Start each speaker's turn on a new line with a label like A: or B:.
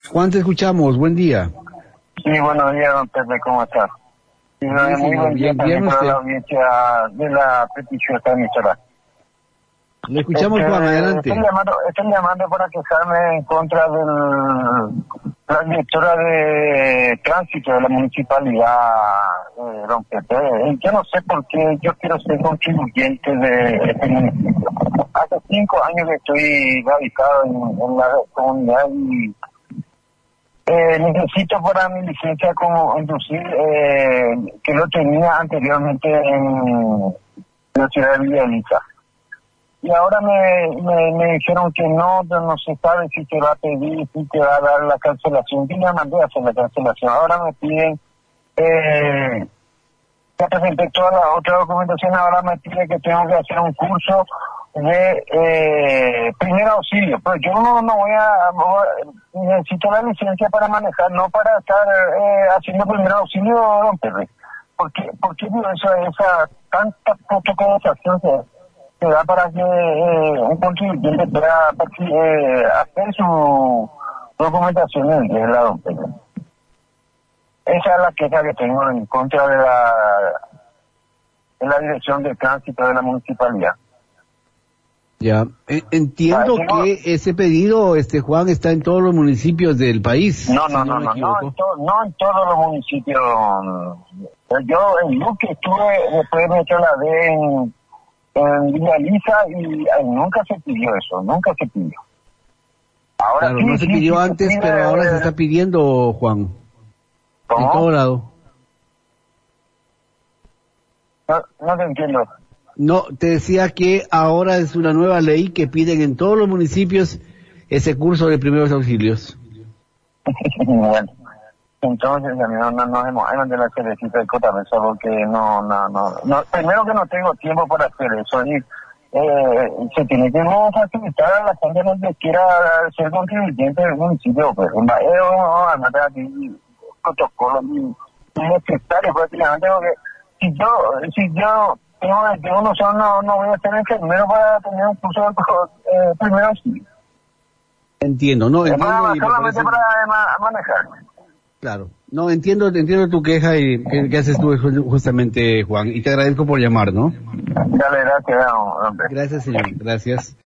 A: Juan, te escuchamos. Buen día.
B: Sí, buenos días, don Pepe, ¿cómo está? Sí, muy buen día también para la audiencia de la petición esta emisora.
A: Le escuchamos, Juan, adelante.
B: Estoy llamando para quejarme en contra de la directora de tránsito de la municipalidad, don Pepe. Yo no sé por qué yo quiero ser contribuyente de este municipio. Hace 5 años que estoy radicado en la comunidad y necesito para mi licencia como conducir, que lo tenía anteriormente en la ciudad de Villa Elisa. Y ahora me dijeron que no se sabe si te va a pedir, si te va a dar la cancelación. Yo ya mandé a hacer la cancelación. Ahora me piden, ya presenté toda la otra documentación, ahora me piden que tengo que hacer un curso de primer auxilio. Pero yo no voy a necesito la licencia para manejar, no para estar haciendo primer auxilio, don Pedro. ¿Por qué esa tanta protocolización se da para que un contribuyente pueda hacer su documentación en el lado, don Pedro? Esa es la queja que tengo en contra de la dirección de tránsito de la municipalidad.
A: Ya, entiendo que ese pedido, Juan, está en todos los municipios del país.
B: No en todos los municipios. Yo en Luque estuve, después me trasladé en Villa Elisa y nunca se pidió eso, nunca se pidió. Ahora
A: claro,
B: sí,
A: no se pidió antes, pero ahora se está pidiendo, Juan.
B: ¿Cómo?
A: En todo lado.
B: No te entiendo.
A: No, te decía que ahora es una nueva ley que piden en todos los municipios ese curso de primeros auxilios.
B: Bueno, entonces no hemos de la cerecita de Cotamesa porque no, primero que no tengo tiempo para hacer eso y se tiene que facilitar a la gente que quiera ser contribuyente del municipio, pues en Baeo, además de aquí protocolos necesarios prácticamente, porque si yo tengo 21, no voy a ser enfermero para tener un curso de primero auxilio.
A: Entiendo, no entiendo.
B: Solamente para manejar.
A: Claro, no entiendo tu queja y que haces tú justamente, Juan, y te agradezco por llamar, ¿no?
B: Dale, gracias, hombre.
A: Gracias, señor, gracias.